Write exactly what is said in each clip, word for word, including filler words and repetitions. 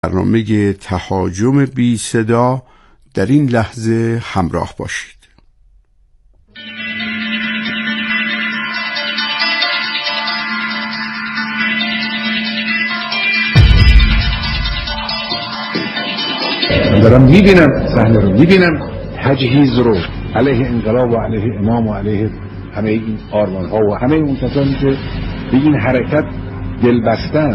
برنامه تهاجم بی صدا در این لحظه همراه باشید. من دارم میبینم صحنه رو، میبینم تجهیز رو علیه انقلاب و علیه امام و علیه همه این آرمان ها و همه اون کسانی که به این حرکت دل بستن.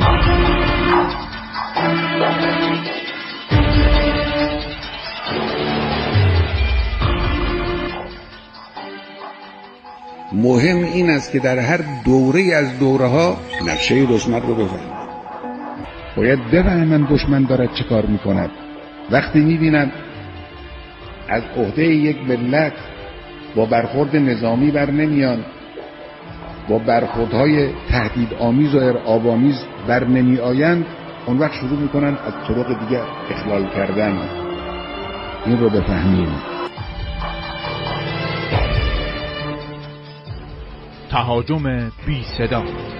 مهم این است که در هر دوره از دوره ها نقشه دشمن رو بفهمن. باید بفهمن دشمن دارد چه کار میکند. وقتی میبینن از عهده یک ملت با برخورد نظامی بر نمیان، با برخوردهای تهدید آمیز و ارعاب‌آمیز بر نمی آیند، اون وقت شروع میکنن از طرق دیگه اخلال کردن. این رو بفهمیم. تهاجم بی صدا.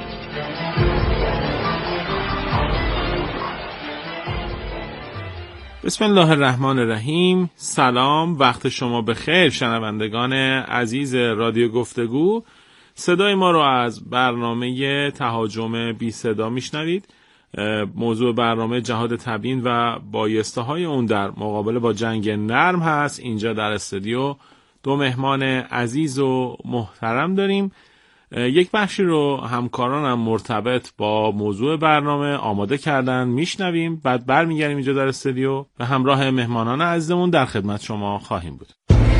بسم الله الرحمن الرحیم. سلام، وقت شما بخیر شنوندگان عزیز رادیو گفتگو. صدای ما رو از برنامه تهاجم بی صدا میشنوید. موضوع برنامه جهاد تبیین و بایسته های اون در مقابله با جنگ نرم هست. اینجا در استودیو دو مهمان عزیز و محترم داریم. یک بخشی رو همکارانم مرتبط با موضوع برنامه آماده کردن، میشنویم، بعد برمیگردیم اینجا در استودیو و همراه مهمانان عزیزمون در خدمت شما خواهیم بود.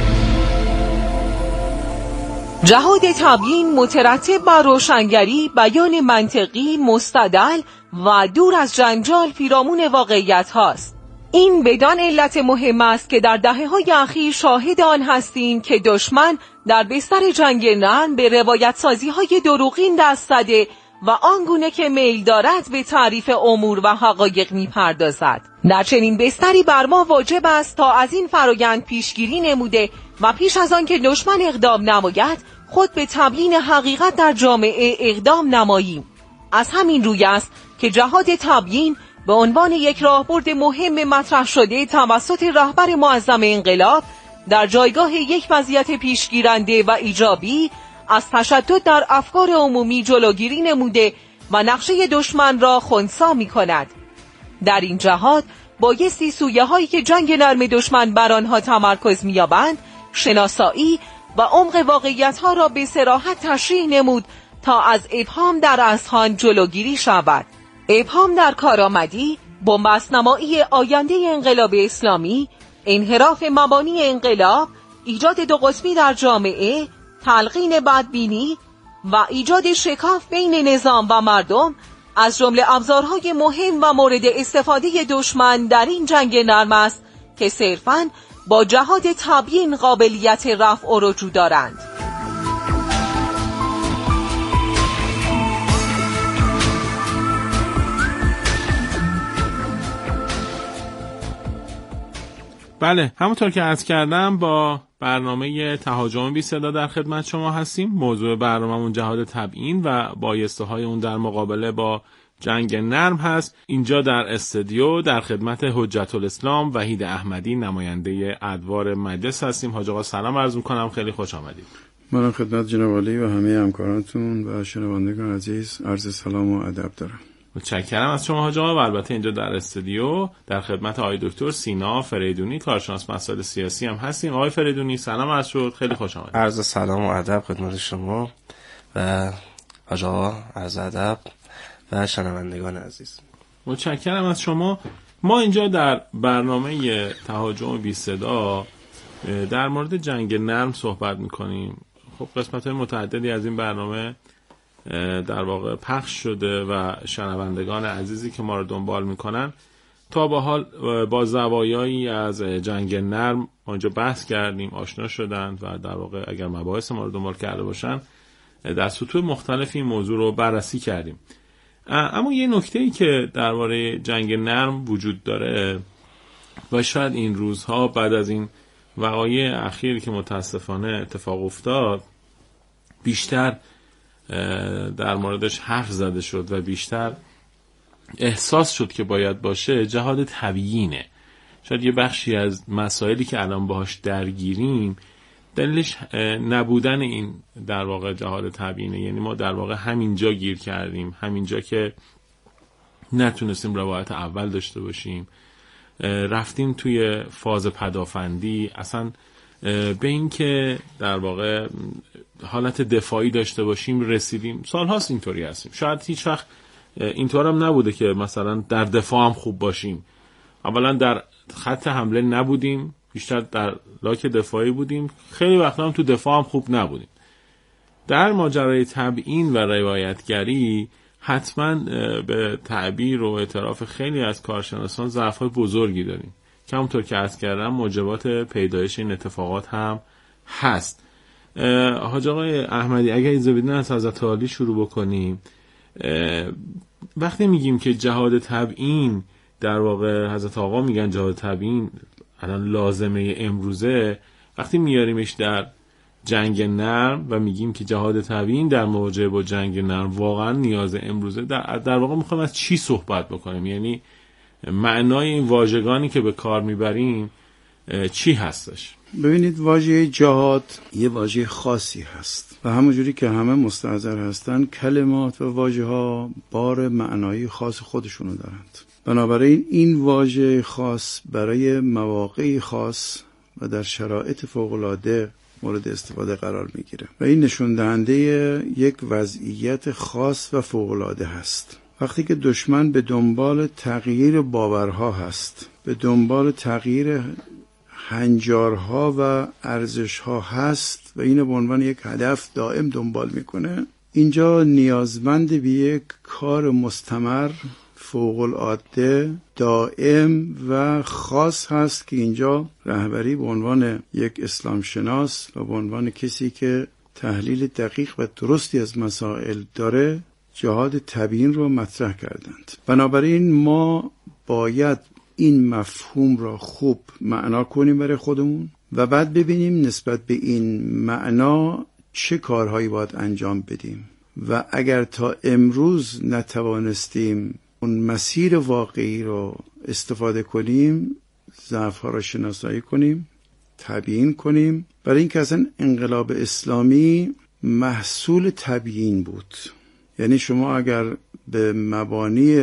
جهاد تبیین مترتب بر روشنگری، بیان منطقی، مستدل و دور از جنجال پیرامون واقعیت هاست. این بدان علت مهم است که در دهه‌های اخیر شاهد آن هستیم که دشمن در بستر جنگ نرم به روایت سازی های دروغین دست زده و آنگونه که میل دارد به تعریف امور و حقایق میپردازد. در چنین بستری بر ما واجب است تا از این فرایند پیشگیری نموده و پیش از آن که دشمن اقدام نماید خود به تبیین حقیقت در جامعه اقدام نماییم. از همین روی است که جهاد تبیین به عنوان یک راهبرد مهم مطرح شده توسط رهبر معظم انقلاب در جایگاه یک وضعیت پیشگیرنده و ایجابی از تشدد در افکار عمومی جلوگیری نموده و نقشه دشمن را خنثی می کند. در این جهاد بایستی سویه هایی که جنگ نرم دشمن بر آنها تمرکز می یابند شناسایی و عمق واقعیت ها را به صراحت تشریح نمود تا از ابهام در اذهان جلوگیری شود. ابهام در کارآمدی، بن‌بست‌نمایی آینده انقلاب اسلامی، انحراف مبانی انقلاب، ایجاد دو قطبی در جامعه، تلقین بدبینی و ایجاد شکاف بین نظام و مردم از جمله ابزارهای مهم و مورد استفاده دشمن در این جنگ نرم است که صرفاً با جهاد تبیین قابلیت رفع و رجوع دارند. بله، همونطور که عرض کردم با برنامه تهاجم بی صدا در خدمت شما هستیم. موضوع برنامه‌مون جهاد تبیین و بایسته های اون در مقابله با جنگ نرم هست. اینجا در استودیو در خدمت حجت الاسلام وحید احمدی نماینده ادوار مجلس هستیم. حاج آقا سلام عرض می‌کنم، خیلی خوش آمدید. من خدمت جناب عالی و همه همکارانتون و شنوندگان عزیز عرض سلام و ادب دارم. متشکرم از شما حاج آقا. و البته اینجا در استودیو در خدمت آقای دکتر سینا فریدونی کارشناس مسائل سیاسی هم هستیم. آقای فریدونی سلام عرض شد، خیلی خوش آمدید. عرض سلام و ادب خدمت شما و حاج آقا، عرض ادب و شنوندگان عزیز. متشکرم از شما. ما اینجا در برنامه تهاجم بی صدا در مورد جنگ نرم صحبت می‌کنیم. خب قسمت‌های متعددی از این برنامه در واقع پخش شده و شنوندگان عزیزی که ما رو دنبال میکنن تا به حال با زوایایی از جنگ نرم اونجا بحث کردیم، آشنا شدن و در واقع اگر مباحث ما رو دنبال کرده باشن در سطوح مختلفی این موضوع رو بررسی کردیم. اما یه نکته‌ای که درباره جنگ نرم وجود داره و شاید این روزها بعد از این وقایع اخیری که متاسفانه اتفاق افتاد بیشتر در موردش حرف زده شد و بیشتر احساس شد که باید باشه جهاد تبیینه. شاید یه بخشی از مسائلی که الان باهاش درگیریم دلیلش نبودن این در واقع جهاد تبیینه. یعنی ما در واقع همینجا گیر کردیم، همینجا که نتونستیم روایت اول داشته باشیم، رفتیم توی فاز پدافندی، اصلا به این که در واقع حالت دفاعی داشته باشیم رسیدیم. سالهاست اینطوری هستیم. شاید هیچ وقت اینطور هم نبوده که مثلا در دفاع هم خوب باشیم. اولا در خط حمله نبودیم، بیشتر در لاک دفاعی بودیم، خیلی وقتا هم تو دفاع هم خوب نبودیم. در ماجرای تبیین و روایتگری حتما به تعبیر و اعتراف خیلی از کارشناسان ضعف‌های بزرگی داریم که همونطور که عرض کردم موجبات پیدایش این اتفاقات هم هست. حاج آقای احمدی اگر اجازه بدین از حضرت عالی شروع بکنیم. وقتی میگیم که جهاد تبیین در واقع حضرت آقا میگن جهاد تبیین الان لازمه امروزه، وقتی میاریمش در جنگ نرم و میگیم که جهاد تبیین در مواجهه با جنگ نرم واقعا نیاز امروزه، در, در واقع میخوایم از چی صحبت بکنیم؟ یعنی معنای این واژگانی که به کار میبریم چی هستش؟ ببینید واژه جهاد یه واژه خاصی هست و همونجوری که همه مستحضر هستن کلمات و واژه ها بار معنایی خاص خودشونو دارند. بنابراین این واژه خاص برای مواقعی خاص و در شرایط فوق‌العاده مورد استفاده قرار میگیره و این نشون دهنده یک وضعیت خاص و فوق‌العاده هست. وقتی که دشمن به دنبال تغییر باورها هست، به دنبال تغییر هنجارها و ارزشها هست و اینو به عنوان یک هدف دائم دنبال میکنه، اینجا نیازمند به یک کار مستمر، فوق‌العاده، دائم و خاص هست که اینجا رهبری به عنوان یک اسلام شناس و به عنوان کسی که تحلیل دقیق و درستی از مسائل داره جهاد تبیین رو مطرح کردند. بنابراین ما باید این مفهوم را خوب معنا کنیم برای خودمون و بعد ببینیم نسبت به این معنا چه کارهایی باید انجام بدیم و اگر تا امروز نتوانستیم اون مسیر واقعی رو استفاده کنیم، ضعف‌ها را شناسایی کنیم، تبیین کنیم. برای این که اصلا انقلاب اسلامی محصول تبیین بود. یعنی شما اگر به مبانی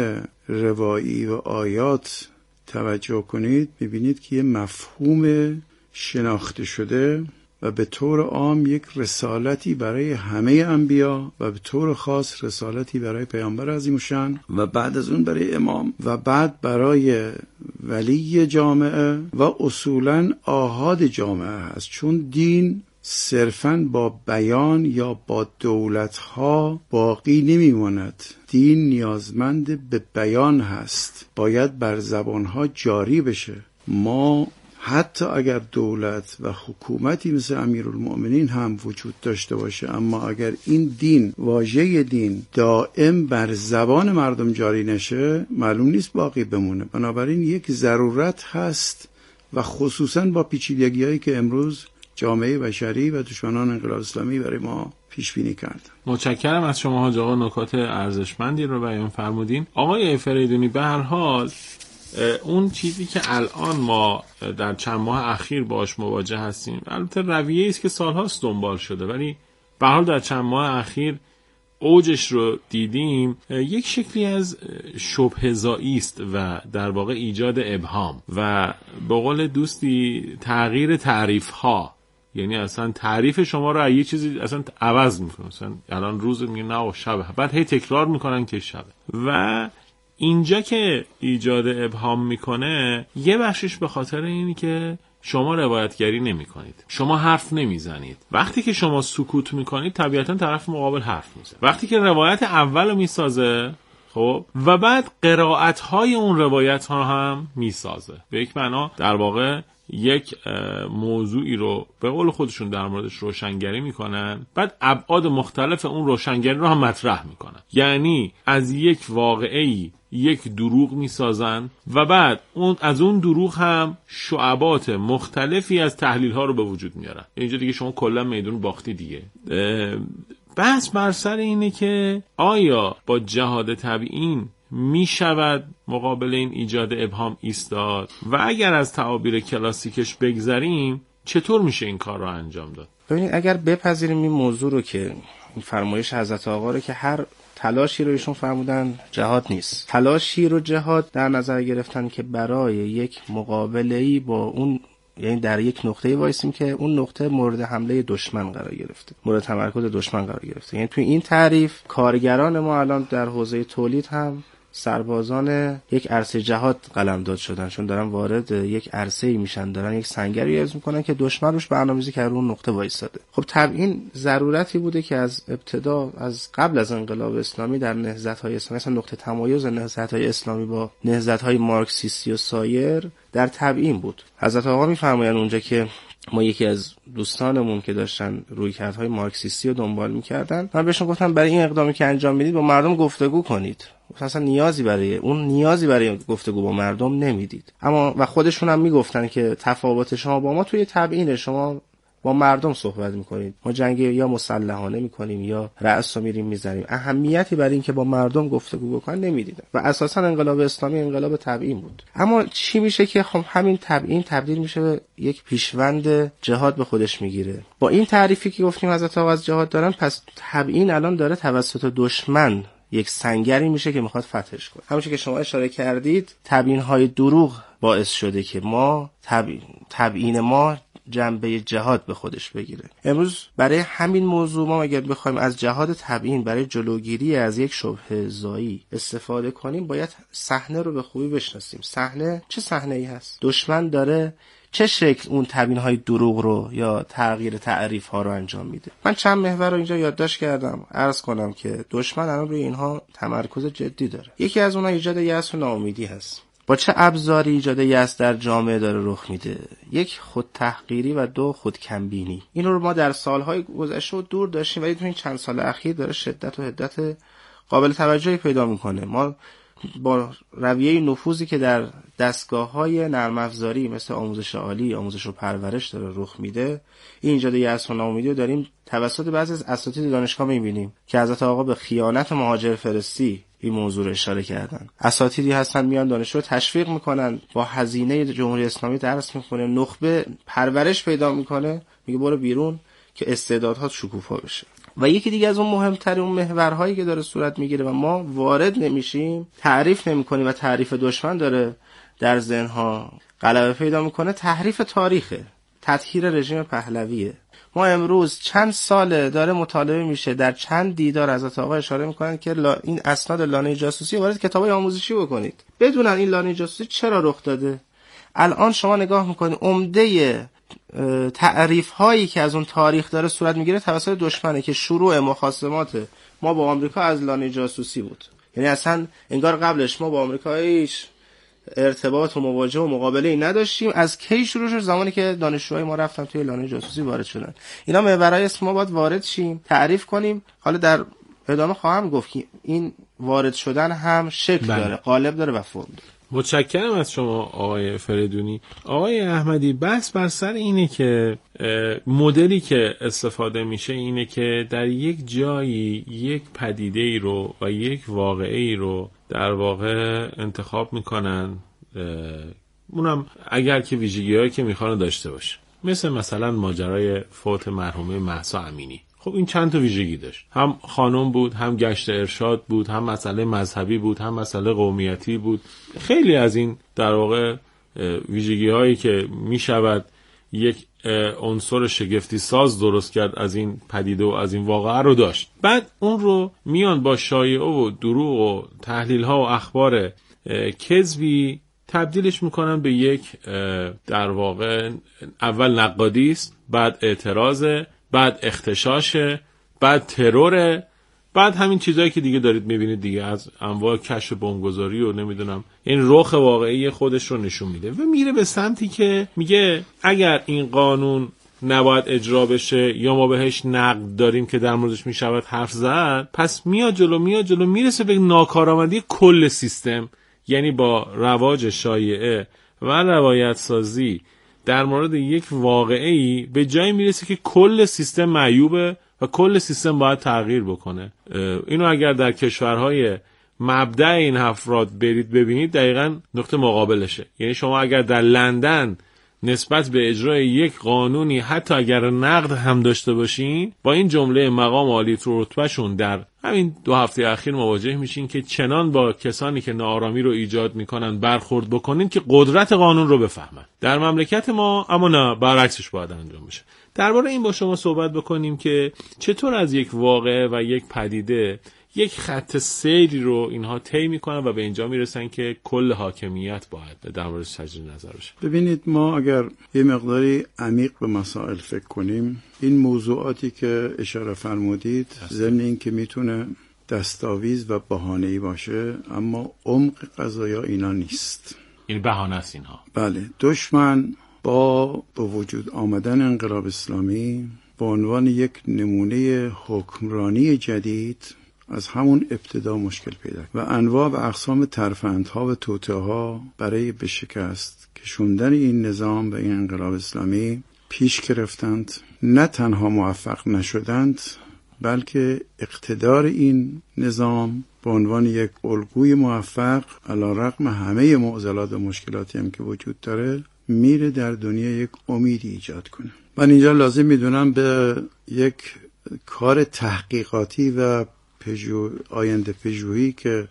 روایی و آیات توجه کنید میبینید که یه مفهوم شناخته شده و به طور عام یک رسالتی برای همه انبیا و به طور خاص رسالتی برای پیامبر عظیم‌الشأن و بعد از اون برای امام و بعد برای ولی جامعه و اصولاً آحاد جامعه هست. چون دین صرفاً با بیان یا با دولت‌ها باقی نمی‌ماند. دین نیازمند به بیان هست، باید بر زبان‌ها جاری بشه. ما حتی اگر دولت و حکومتی مثل امیرالمؤمنین هم وجود داشته باشه، اما اگر این دین، واژه دین دائم بر زبان مردم جاری نشه، معلوم نیست باقی بمونه. بنابراین یک ضرورت هست و خصوصاً با پیچیدگی‌هایی که امروز جامعه بشری و دشمنان انقلاب اسلامی برای ما پیش بینی کردن. متشکرم از شما حاج آقا، نکات ارزشمندی رو بیان فرمودین. آقای فریدونی، به هر حال اون چیزی که الان ما در چند ماه اخیر باش مواجه هستیم، البته رویه‌ای است که سالهاست دنبال شده، ولی به هر حال در چند ماه اخیر اوجش رو دیدیم. یک شکلی از شبهه‌زایی است و در واقع ایجاد ابهام و به قول دوستی تغییر تعریف‌ها. یعنی اصلا تعریف شما رو یه چیزی اصلا عوض میکنه. مثلا الان روز میگن نه شبه، بعد هی تکرار میکنن که شبه. و اینجا که ایجاد ابهام میکنه، یه بخشش به خاطر اینی که شما روایتگری نمی کنید، شما حرف نمیزنید. وقتی که شما سکوت میکنید طبیعتا طرف مقابل حرف میزنه. وقتی که روایت اولو میسازه، خب، و بعد قرائت های اون روایت ها هم میسازه، به یک معنا در واقع یک موضوعی رو به قول خودشون در موردش روشنگری میکنن، بعد ابعاد مختلف اون روشنگری رو هم مطرح میکنن. یعنی از یک واقعه‌ای یک دروغ میسازن و بعد اون از اون دروغ هم شعبات مختلفی از تحلیل ها رو به وجود میارن. اینجا دیگه شما کلا میدون باختی دیگه. بحث بر سر اینه که آیا با جهاد تبیین می شود مقابل این ایجاد ابهام ایستاد و اگر از تعابیر کلاسیکش بگذریم چطور میشه این کار رو انجام داد؟ ببینید اگر بپذیریم این موضوع رو که این فرمایش حضرت آقا رو که هر تلاشی رو ایشون فرمودن جهاد نیست، تلاشی رو جهاد در نظر گرفتن که برای یک مقابله‌ای با اون، یعنی در یک نقطه‌ای وایسیم که اون نقطه مورد حمله دشمن قرار گرفته، مورد تمرکز دشمن قرار گرفته. یعنی توی این تعریف کارگران ما الان در حوزه تولید هم سربازان یک عرصه جهاد قلمداد شدن، چون دارن وارد یک عرصه‌ای میشن، دارن یک سنگری حفظ میکنن که دشمن روش برنامه‌ریزی کرده اون نقطه وایساده. خب طبعاً ضرورتی بوده که از ابتدا، از قبل از انقلاب اسلامی در نهضت‌های اسلامی، مثلا نقطه تمایز نهضت‌های اسلامی با نهضت‌های مارکسیستی و سایر در تبیین بود. حضرت آقا میفرمایند اونجا که ما یکی از دوستانمون که داشتن رویکردهای مارکسیستی رو دنبال میکردن، من بهشون گفتم برای این اقدامی که انجام میدید با مردم گفتگو کنید. اصلا نیازی برای اون نیازی برای گفتگو با مردم نمیدید. اما و خودشون هم میگفتن که تفاوت شما با ما توی تبیین، شما با مردم صحبت میکنید، ما جنگ یا مسلحانه میکنیم یا رأس رو میریم میزنیم، اهمیتی برای این که با مردم گفتگو بکنن نمیدیدن. و اساسا انقلاب اسلامی انقلاب تبیین بود. اما چی میشه که خب همین تبیین تبدیل میشه به یک پیشوند جهاد به خودش میگیره. با این تعریفی که گفتیم حضرت آقا از جهاد دارن، پس تبیین الان داره توسط دشمن یک سنگری میشه که میخواد فتحش کنه. همونش که شما اشاره کردید، تبیین‌های دروغ باعث شده که ما تبیین تبیین ما جنبه جهاد به خودش بگیره. امروز برای همین موضوع ما اگر بخوایم از جهاد تبیین برای جلوگیری از یک شبهه زایی استفاده کنیم، باید صحنه رو به خوبی بشناسیم. صحنه چه صحنه‌ای هست؟ دشمن داره چه شکل اون تبیین‌های دروغ رو یا تغییر تعریف‌ها رو انجام میده. من چند محور رو اینجا یادداشت کردم، عرض کنم که دشمن الان روی اینها تمرکز جدی داره. یکی از اونها ایجاد یأس و ناامیدی هست. با چه ابزاری ایجاد یأس در جامعه داره رخ میده؟ یک، خود تحقیری و دو، خود کمبینی. این رو ما در سالهای گذشته دور داشتیم ولی تو این چند سال اخیر داره شدت و حدت قابل توجهی پیدا میکنه. ما با رویه نفوذی که در دستگاه‌های نرم افزاری مثل آموزش عالی، آموزش و پرورش داره رخ میده، این ایجاد یأس و ناامیدی رو داریم توسط بعضی از اساتید دانشگاه می‌بینیم که حضرت آقا به خیانت مهاجر فرستی این موضوع رو اشاره کردن. اساتیدی هستن میان دانشجو رو تشویق میکنن، با هزینه جمهوری اسلامی درس میخونه، نخبه پرورش پیدا میکنه، میگه برو بیرون که استعدادها شکوفا بشه. و یکی دیگه از اون مهمترین اون محورهایی که داره صورت میگیره و ما وارد نمیشیم، تعریف نمیکنیم و تعریف دشمن داره در ذهنها غلبه پیدا میکنه، تحریف تاریخه، تطهیر رژیم پهلویه. ما امروز چند ساله داره مطالبه میشه، در چند دیدار حضرت آقا اشاره میکنن که این اسناد لانه جاسوسی وارد کتابای آموزشی بکنید، بدونن این لانه جاسوسی چرا رخ داده. الان شما نگاه میکنید عمده تعریف هایی که از اون تاریخ داره صورت میگیره توسط دشمنه که شروع مخاصمات ما با آمریکا از لانه جاسوسی بود. یعنی اصلا انگار قبلش ما با آمریکا هیچ ارتباط و مواجهه و مقابله ای نداشتیم، از کی شروع شد؟ زمانی که دانشجوهای ما رفتن توی لانه جاسوسی وارد شدن. اینا محورای است ما باید وارد شیم، تعریف کنیم. حالا در ادامه خواهم گفت که این وارد شدن هم شکل بله. داره، قالب داره و فرم داره. متشکرم از شما آقای فریدونی. آقای احمدی، بحث بر سر اینه که مدلی که استفاده میشه اینه که در یک جایی یک پدیده ای رو و یک واقعه ای رو در واقع انتخاب میکنن، اونم اگر که ویژگی هایی که میخوان داشته باشه، مثل مثلا ماجرای فوت مرحومه مهسا امینی. خب این چند تا ویژگی داشت، هم خانم بود، هم گشت ارشاد بود، هم مسئله مذهبی بود، هم مسئله قومیتی بود. خیلی از این در واقع ویژگی هایی که میشود یک عنصر شگفتی ساز درست کرد از این پدیده و از این واقعه رو داشت. بعد اون رو میان با شایعه و دروغ و تحلیل ها و اخبار کذبی تبدیلش میکنن به یک در واقع اول نقادی است، بعد اعتراض، بعد اختشاشه، بعد تروره، بعد همین چیزایی که دیگه دارید میبینید دیگه، از انواع کشف بمبگذاری و نمیدونم این رخ واقعی خودش رو نشون میده و میره به سمتی که میگه اگر این قانون نباید اجرا بشه یا ما بهش نقد داریم که در موردش میشود حرف زد، پس میاد جلو میاد جلو میرسه به ناکارآمدی کل سیستم. یعنی با رواج شایعه و روایت سازی در مورد یک واقعه‌ای به جایی میرسه که کل سیستم معیوبه و کل سیستم باید تغییر بکنه. اینو اگر در کشورهای مبدأ این افراد برید ببینید دقیقاً نقطه مقابلشه. یعنی شما اگر در لندن نسبت به اجرای یک قانونی حتی اگر نقد هم داشته باشین، با این جمله مقام عالی رتبهشون در همین دو هفته اخیر مواجه میشین که چنان با کسانی که ناآرامی رو ایجاد میکنن برخورد بکنین که قدرت قانون رو بفهمن. در مملکت ما اما نه، برعکسش باید انجام بشه. درباره این با شما صحبت بکنیم که چطور از یک واقعه و یک پدیده یک خط سیری رو اینها طی میکنن و به اینجا میرسن که کل حاکمیت باید در موردش تجدید نظر بشه. ببینید، ما اگر یه مقداری عمیق به مسائل فکر کنیم، این موضوعاتی که اشاره فرمودید ضمن این که میتونه دستاویز و بهانه‌ای باشه، اما عمق قضایا اینا نیست. این بهانه است اینها. بله، دشمن با به وجود آمدن انقلاب اسلامی به عنوان یک نمونه حکمرانی جدید از همون ابتدا مشکل پیدا و انواع و اقسام ترفندها و توطئه‌ها برای به شکست کشوندن این نظام و این انقلاب اسلامی پیش گرفتند. نه تنها موفق نشدند، بلکه اقتدار این نظام به عنوان یک الگوی موفق علیرغم همه معضلات و مشکلاتی هم که وجود داره میره در دنیا یک امیدی ایجاد کنه. من اینجا لازم میدونم به یک کار تحقیقاتی و پژو آینده پژوهی که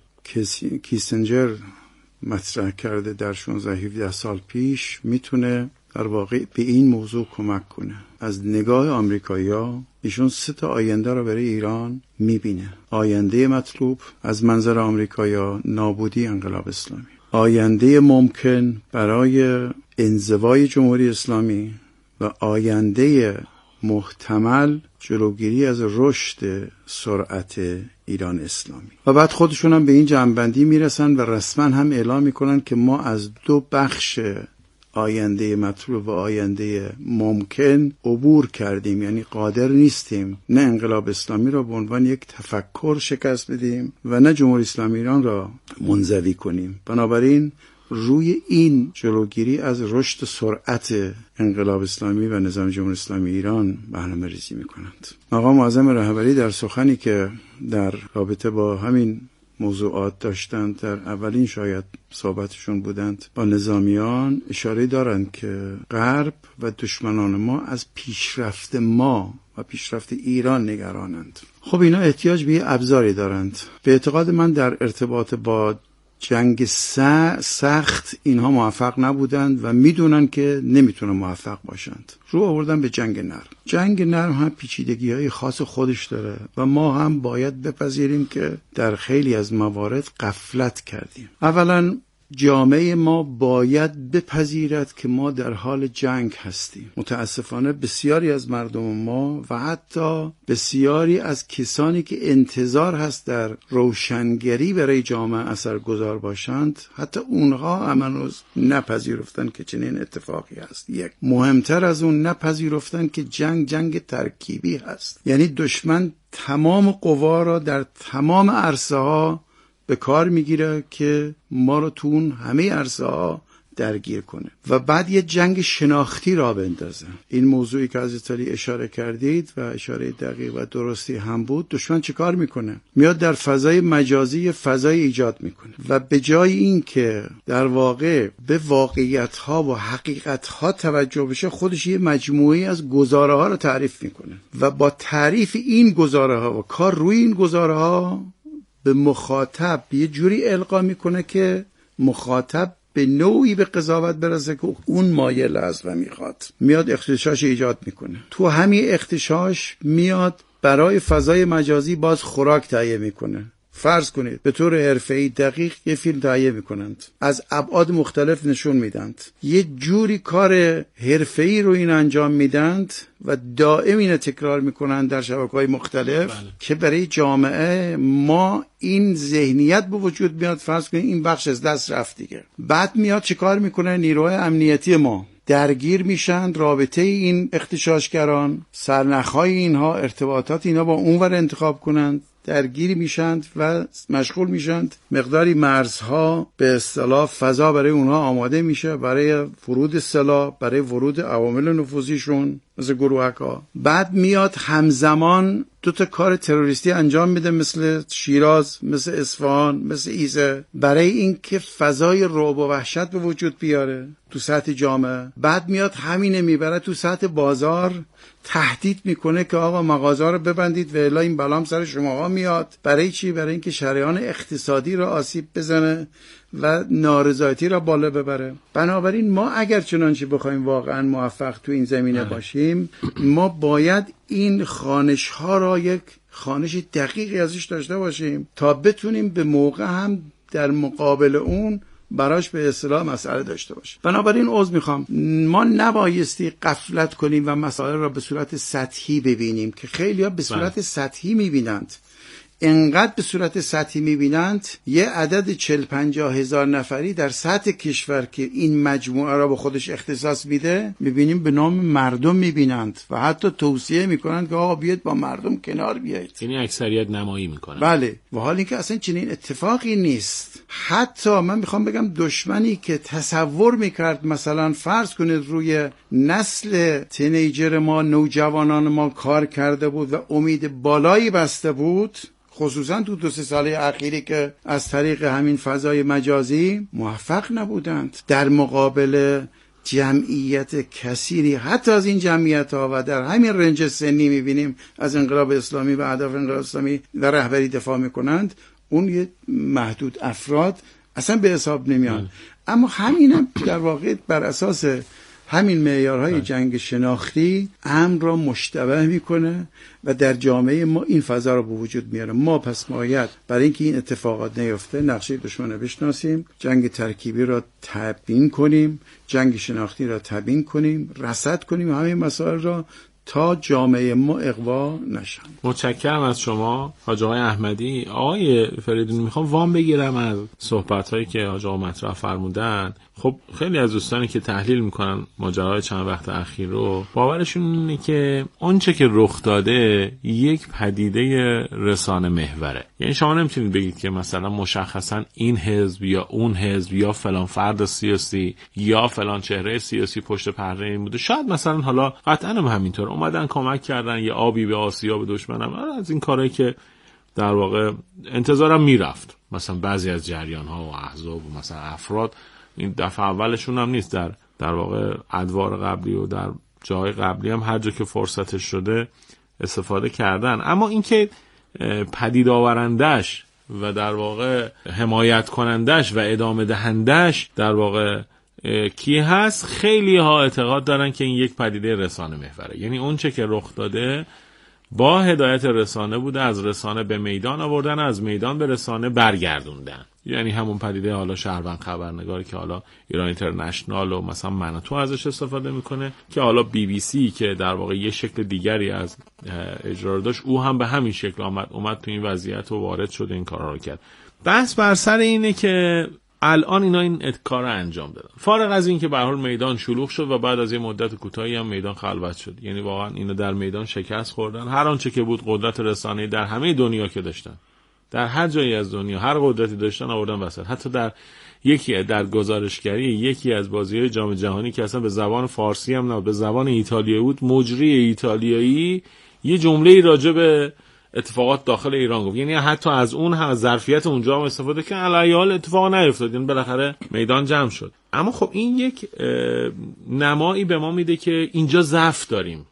کیسنجر مطرح کرده در شانزده هفده سال پیش میتونه در واقع به این موضوع کمک کنه. از نگاه آمریکایی‌ها ایشون سه تا آینده رو برای ایران میبینه. آینده مطلوب از منظر آمریکایی‌ها نابودی انقلاب اسلامی، آینده ممکن برای انزوای جمهوری اسلامی و آینده محتمل جلوگیری از رشد سرعت ایران اسلامی. و بعد خودشون هم به این جنبندی میرسن و رسما هم اعلام میکنن که ما از دو بخش آینده مطلوب و آینده ممکن عبور کردیم، یعنی قادر نیستیم نه انقلاب اسلامی را به عنوان یک تفکر شکست بدیم و نه جمهوری اسلامی ایران را منزوی کنیم. بنابراین روی این جلوگیری از رشد سرعت انقلاب اسلامی و نظام جمهوری اسلامی ایران برنامه ریزی میکنند. مقام معظم رهبری در سخنی که در رابطه با همین موضوعات داشتند، در اولین شاید صحبتشون بودند با نظامیان، اشاره دارند که غرب و دشمنان ما از پیشرفت ما و پیشرفت ایران نگرانند. خب اینا احتیاج به ابزاری دارند. به اعتقاد من در ارتباط با جنگ سخت اینها موفق نبودند و میدونن که نمیتونن موفق باشند. رو آوردن به جنگ نرم. جنگ نرم هم پیچیدگی‌های خاص خودش داره و ما هم باید بپذیریم که در خیلی از موارد غفلت کردیم. اولا جامعه ما باید بپذیرد که ما در حال جنگ هستیم. متاسفانه بسیاری از مردم ما و حتی بسیاری از کسانی که انتظار هست در روشنگری برای جامعه اثرگذار باشند، حتی اونها هم هنوز نپذیرفتن که چنین اتفاقی هست. یک مهمتر از اون، نپذیرفتن که جنگ جنگ ترکیبی هست، یعنی دشمن تمام قوا را در تمام عرصه ها به کار میگیره که ما رو تو اون همه عرصه ها درگیر کنه و بعد یه جنگ شناختی را بندازه. این موضوعی که حضرت علی اشاره کردید و اشاره دقیق و درستی هم بود، دشمن چه کار میکنه؟ میاد در فضای مجازی فضای ایجاد میکنه و به جای این که در واقع به واقعیت ها و حقیقت ها توجه بشه، خودش یه مجموعی از گزاره ها رو تعریف میکنه و با تعریف این گزاره ها و کار روی این گزاره ها به مخاطب یه جوری القا میکنه که مخاطب به نوعی به قضاوت برسه که اون مایل است و میخواد. میاد اختشاش ایجاد میکنه. تو همین اختشاش میاد برای فضای مجازی باز خوراک تهیه میکنه. فرض کنید به طور حرفه‌ای دقیق یه فیلم تهیه میکنند، از ابعاد مختلف نشون میدند، یه جوری کار حرفه‌ای رو این انجام میدند و دائم اینو تکرار میکنند در شبکه‌های مختلف. بله. که برای جامعه ما این ذهنیت به وجود میاد، فرض کنید این بخش از دست رفت دیگه. بعد میاد چیکار میکنه؟ نیروهای امنیتی ما درگیر میشن، رابطه این اغتشاشگران، سرنخهای اینها، ارتباطات اینا با اونور انتخاب کنند، درگیری میشند و مشغول میشند. مقداری مرزها به اصطلاح فضا برای اونها آماده میشه برای ورود سلاح، برای ورود عوامل نفوذیشون مثل گروهک ها. بعد میاد همزمان دو تا کار تروریستی انجام میده، مثل شیراز، مثل اصفهان، مثل ایزه، برای اینکه فضای رعب و وحشت به وجود بیاره تو سطح جامعه. بعد میاد همینه میبره تو سطح بازار، تهدید میکنه که آقا مغازه رو ببندید و الا این بلام سر شماها میاد. برای چی؟ برای اینکه شریان اقتصادی را آسیب بزنه و نارضایتی را بالا ببره. بنابراین ما اگر چنانچه بخوایم واقعا موفق تو این زمینه باشیم، ما باید این خانش ها را یک خانش دقیقی ازش داشته باشیم تا بتونیم به موقع هم در مقابل اون براش به اصطلاح مسئله داشته باشه. بنابراین عذر میخوام، ما نبایستی غفلت کنیم و مسائل را به صورت سطحی ببینیم که خیلی‌ها به صورت سطحی میبینند. انقدر به صورت سطحی میبینند یه عدد چل پنجاه هزار نفری در سطح کشور که این مجموعه را به خودش اختصاص میده میبینیم به نام مردم میبینند و حتی توصیه میکنند که آقا بیاید با مردم کنار بیایید. یعنی اکثریت نمایی میکنند. بله، و حال اینکه اصلا چنین اتفاقی نیست. حتی من میخوام بگم دشمنی که تصور میکرد مثلا فرض کنید روی نسل تینیجر ما، نوجوانان ما کار کرده بود و امید بالایی بسته بود، خصوصا تو دو سه ساله اخیری که از طریق همین فضای مجازی موفق نبودند در مقابل جمعیت کثیری، حتی از این جمعیت ها و در همین رنج سنی میبینیم از انقلاب اسلامی و اهداف انقلاب اسلامی و رهبری دفاع میکنند، اون یه محدود افراد اصلا به حساب نمیان. اما همینم در واقع بر اساس همین معیارهای جنگ شناختی امر را مشتبه میکنه و در جامعه ما این فضا را به وجود میاره. ما پس باید برای اینکه این اتفاقات نیفته نقشه دشمن رو بشناسیم، جنگ ترکیبی را تبیین کنیم، جنگ شناختی را تبیین کنیم، رصد کنیم همه مسائل را تا جامعه ما اغوا نشن. متشکرم از شما حاج آقای احمدی. آقای فریدونی، میخوام وام بگیرم از صحبت‌هایی که حاج آقا مطرح فرمودن. خب خیلی از دوستانی که تحلیل میکنن ماجرای چند وقت اخیر رو، باورشون اینه که آنچه که رخ داده یک پدیده رسانه محوره. یعنی شما نمیتونید بگید که مثلا مشخصا این حزب یا اون حزب یا فلان فرد سیاسی یا فلان چهره سیاسی پشت پرده این بوده. شاید مثلا حالا قطعا هم همینطور اومدن کمک کردن یه آبی به آسیاب دشمنم، از این کارهایی که در واقع انتظارم میرفت. مثلا بعضی از جریان ها و احزاب و مثلا افراد این دفعه اولشون هم نیست، در در واقع ادوار قبلی و در جای قبلی هم هر جا که فرصتش شده استفاده کردن. اما اینکه پدید آورندش و در واقع حمایت کنندش و ادامه دهندش در واقع کی هست، خیلی ها اعتقاد دارن که این یک پدیده رسانه محوره. یعنی اون چه که رخ داده با هدایت رسانه بوده، از رسانه به میدان آوردن، از میدان به رسانه برگردوندن. یعنی همون پدیده حالا شهروند خبرنگاری که حالا ایران اینترنشنال و مثلا منوتو ازش استفاده میکنه، که حالا بی بی سی که در واقع یه شکل دیگری از اجرا داشت، او هم به همین شکل آمد اومد تو این وضعیت و وارد شده این کارا رو کرد. بحث بر سر اینه که الان اینا این کار رو انجام دادن، فارغ از این که به هر حال میدان شلوغ شد و بعد از یه مدت کوتاهی هم میدان خلوت شد. یعنی واقعا اینا در میدان شکست خوردن. هر آنچه که بود قدرت رسانه‌ای در همه دنیا که داشتن، در هر جایی از دنیا هر قدرتی داشتن آوردن وسط. حتی در یکی در گزارشگری یکی از بازی‌های جام جهانی که اصلا به زبان فارسی هم نه، به زبان ایتالیایی بود، مجری ایتالیایی یه جمله‌ای راجع به اتفاقات داخل ایران گفت. یعنی حتی از اون هم ظرفیت اونجا هم استفاده که علی حال اتفاق نیفتاد، یعنی بالاخره میدان جمع شد. اما خب این یک نمایی به ما میده که اینجا ضعف داریم،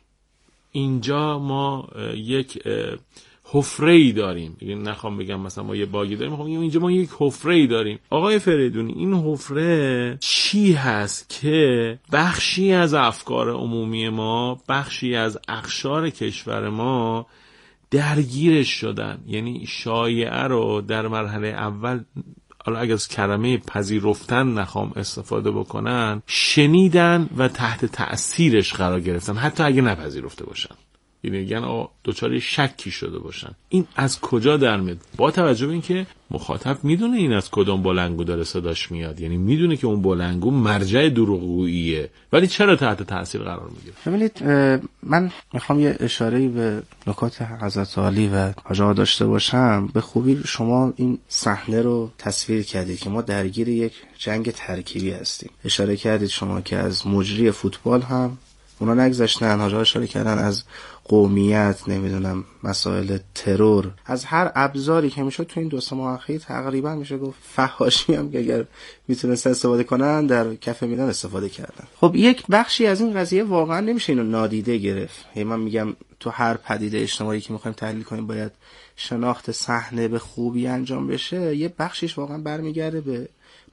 اینجا ما یک حفره‌ای داریم. یعنی نخوام بگم مثلا ما یه باگی داریم، میخوام بگم اینجا ما یک حفره‌ای داریم. آقای فریدونی، این حفره چی هست که بخشی از افکار عمومی ما، بخشی از اقشار کشور ما درگیرش شدن؟ یعنی شایعه رو در مرحله اول، حالا اگه از کلمه پذیرفتن نخوام استفاده بکنن، شنیدن و تحت تأثیرش قرار گرفتن، حتی اگه نپذیرفته باشن. یعنی میگن دوچار شکی شده باشن. این از کجا در میاد؟ با توجه به اینکه مخاطب میدونه این از کدوم بلندگو داره صداش میاد، یعنی میدونه که اون بلندگو مرجع دروغگوییه، ولی چرا تحت تاثیر قرار میگیره؟ ببینید، من میخوام یه اشاره‌ای به نکات حضرت عالی و حاج آقا داشته باشم. به خوبی شما این صحنه رو تصویر کردید که ما درگیر یک جنگ ترکیبی هستیم. اشاره کردید شما که از مجری فوتبال هم اونا نگذاشتن، حاجا اشاره کردن از قومیت، نمیدونم مسائل ترور، از هر ابزاری که میشد تو این دو سه ماه اخیر تقریبا میشه گفت فحاشی هم که اگر میتونست استفاده کنن در کف میدان استفاده کردن. خب یک بخشی از این قضیه واقعا نمیشه اینو نادیده گرفت. هی من میگم تو هر پدیده اجتماعی که میخوایم تحلیل کنیم باید شناخت صحنه به خوبی انجام بشه. یه بخشیش واقعا برمیگرده به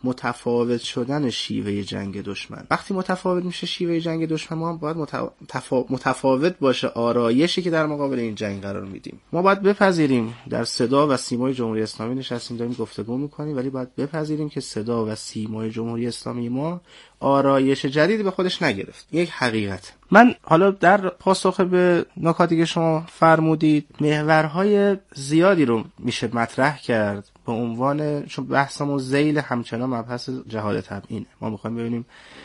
متفاوت شدن شیوه جنگ دشمن. وقتی متفاوت میشه شیوه جنگ دشمن، ما هم باید متفا... متفاوت باشه آرایشی که در مقابل این جنگ قرار میدیم. ما باید بپذیریم در صدا و سیمای جمهوری اسلامی نشستیم داریم گفتگو میکنیم، ولی باید بپذیریم که صدا و سیمای جمهوری اسلامی ما آرایش جدیدی به خودش نگرفت. یک حقیقت. من حالا در پاسخ به نکاتی که شما فرمودید محورهای زیادی رو میشه مطرح کرد به عنوان، چون بحثمون ذیل همچنان مبحث جهاد تبیین. ما میخوایم ببینیم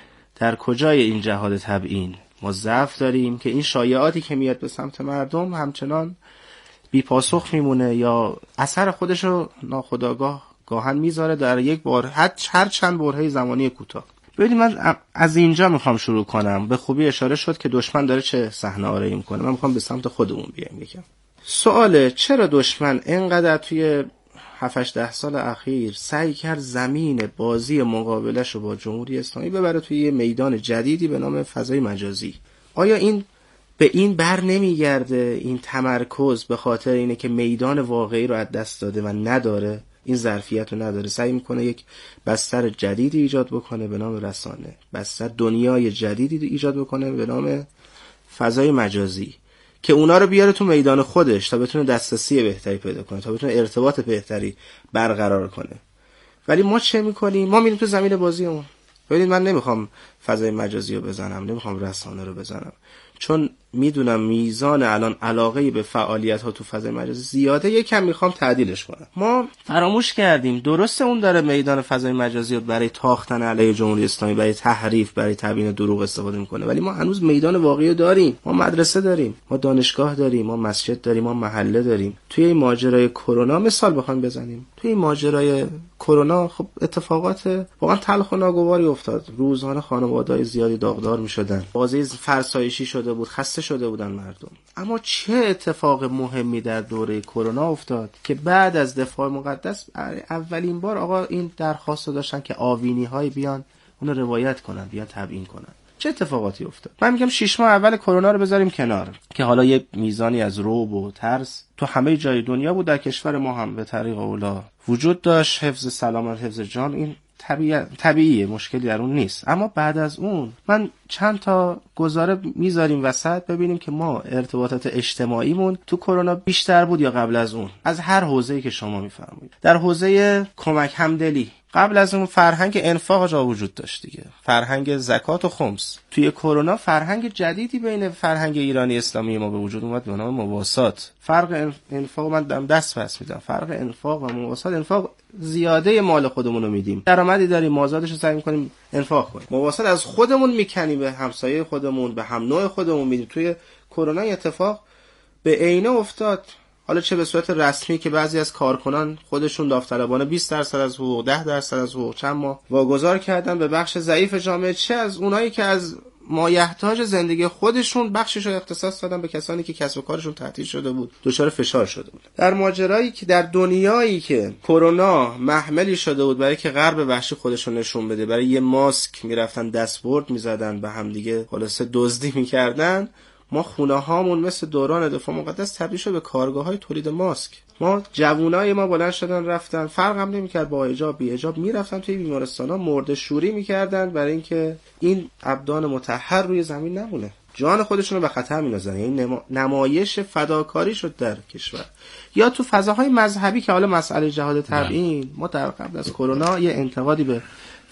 در کجای این جهاد تبیین ما ضعف داریم که این شایعاتی که میاد به سمت مردم همچنان بی پاسخ میمونه یا اثر خودش رو ناخودآگاه گاهن میذاره در یک بار هر چند برهه زمانی کوتاه. ببینید من از اینجا میخوام شروع کنم. به خوبی اشاره شد که دشمن داره چه صحنه آرایی میکنه. من میخوام به سمت خودمون بیایم یکم. سواله چرا دشمن اینقدر توی هفت هشت ده سال اخیر سعی کرد زمین بازی مقابلش رو با جمهوری اسلامی ببره توی یه میدان جدیدی به نام فضای مجازی؟ آیا این به این بر نمیگرده این تمرکز به خاطر اینه که میدان واقعی رو از دست داده و نداره، این ظرفیت رو نداره، سعی میکنه یک بستر جدیدی ایجاد بکنه به نام رسانه، بستر دنیای جدیدی ایجاد بکنه به نام فضای مجازی که اونا رو بیاره تو میدان خودش تا بتونه دسترسی بهتری پیدا کنه، تا بتونه ارتباط بهتری برقرار کنه. ولی ما چه میکنیم؟ ما میریم تو زمین بازیمون. ببینید من نمیخوام فضای مجازی رو بزنم، نمیخوام رسانه رو بزنم، چون میدونم میزان الان علاقه به فعالیت ها تو فضای مجازی زیاده، یکم میخوام تعدیلش کنم. ما فراموش کردیم درسته اون داره میدان فضای مجازی رو برای تاختن علیه جمهوری اسلامی، برای تحریف، برای تبیین دروغ استفاده میکنه، ولی ما هنوز میدان واقعی رو داریم. ما مدرسه داریم، ما دانشگاه داریم، ما مسجد داریم، ما محله داریم. توی این ماجرای کرونا مثال بخوایم بزنیم، توی این ماجرای کرونا خب اتفاقات واقعا تلخ و ناگواری افتاد. روزانه خانواده‌های زیادی داغدار میشدن، بازی فرسایشی شده بود، خسته شده بودن مردم. اما چه اتفاق مهمی در دوره کرونا افتاد که بعد از دفاع مقدس اولین بار آقا این درخواست داشتن که آوینی‌های بیان اون روایت کنن، بیان تبیین کنن. چه اتفاقاتی افتاد؟ من میگم شش ماه اول کرونا رو بذاریم کنار که حالا یک میزانی از رعب و ترس تو همه جای دنیا بود، در کشور ما هم به طریق اولا وجود داشت. حفظ سلامت، حفظ جان این طبیعی طبیعیه، مشکلی در اون نیست. اما بعد از اون من چند تا گزاره میذاریم وسط ببینیم که ما ارتباطات اجتماعیمون تو کرونا بیشتر بود یا قبل از اون، از هر حوزه‌ای که شما میفرمایید. در حوزه کمک همدلی قبل از اون فرهنگ انفاق جا وجود داشت دیگه، فرهنگ زکات و خمس. توی کرونا فرهنگ جدیدی بین فرهنگ ایرانی اسلامی ما به وجود اومد به نام مواسات. فرق انفاق من دم دست پس میدم، فرق انفاق و مواسات، انفاق زیاده مال خودمون رو میدیم، درآمدی داریم مازادش رو سعی می‌کنیم انفاق کنیم. مواسات از خودمون میکنیم به همسایه خودمون، به هم نوع خودمون میدیم. توی کرونا اتفاق به عینه افتاد، حالا چه به صورت رسمی که بعضی از کارکنان خودشون داوطلبانه بیست درصد از حقوق، ده درصد از حقوق چند ماه واگذار کردن به بخش ضعیف جامعه، چه از اونایی که از مایحتاج زندگی خودشون بخشش رو اختصاص دادن به کسانی که کسب و کارشون تعطیل شده بود، دچار فشار شده بود. در ماجرایی که در دنیایی که کرونا محملی شده بود برای که غرب وحشی خودشون نشون بده، برای یه ماسک میرفتن دستبرد میزدن به هم دیگه، خلاصه دزدی میکردن، ما خونه هامون مثل دوران دفاع مقدس تبدیل شد به کارگاه های تولید ماسک. ما جوونای ما بلند شدن رفتن، فرق هم نمی‌کرد با حجاب بی حجاب، میرفتن توی بیمارستانا مرده شوری می‌کردن برای اینکه این ابدان مطهر روی زمین نمونه، جان خودشون رو به خطر می‌اندازن. یعنی نمایش فداکاری شد در کشور. یا تو فضاهای مذهبی که حالا مسئله جهاد تبیین، ما در قبل از کرونا یه انتقادی به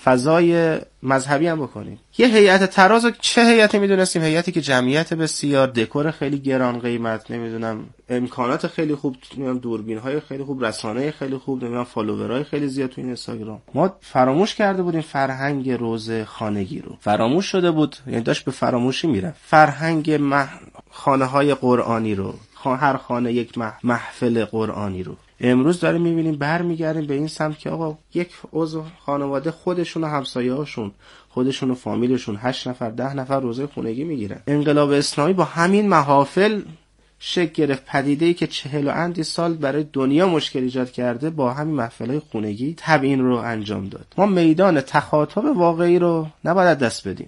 فضای مذهبی هم بکنیم. یه هیئت تراز، چه هیئتی میدونستیم؟ هیئتی که جمعیت بسیار، دکور خیلی گران قیمت، نمیدونم امکانات خیلی خوب، نمیدونم دوربین‌های خیلی خوب، رسانه خیلی خوب، نمیدونم فالوورای خیلی زیاد تو اینستاگرام. ما فراموش کرده بودیم فرهنگ روزه خانگی رو. فراموش شده بود، یعنی داشت به فراموشی میره. فرهنگ مح... خانه‌های قرآنی رو، هر خانه یک مح... محفل قرآنی رو. امروز داریم میبینیم برمیگردیم به این سمت که آقا یک عضو خانواده خودشون و همسایه‌هاشون، خودشون و فامیلشون هشت نفر ده نفر روزه خونگی میگیرن. انقلاب اسلامی با همین محافل شکل گرفت. پدیده‌ای که چهل و اندی سال برای دنیا مشکل ایجاد کرده با همین محفل‌های خونگی تبیین رو انجام داد. ما میدان تخاطب واقعی رو نباید دست بدیم.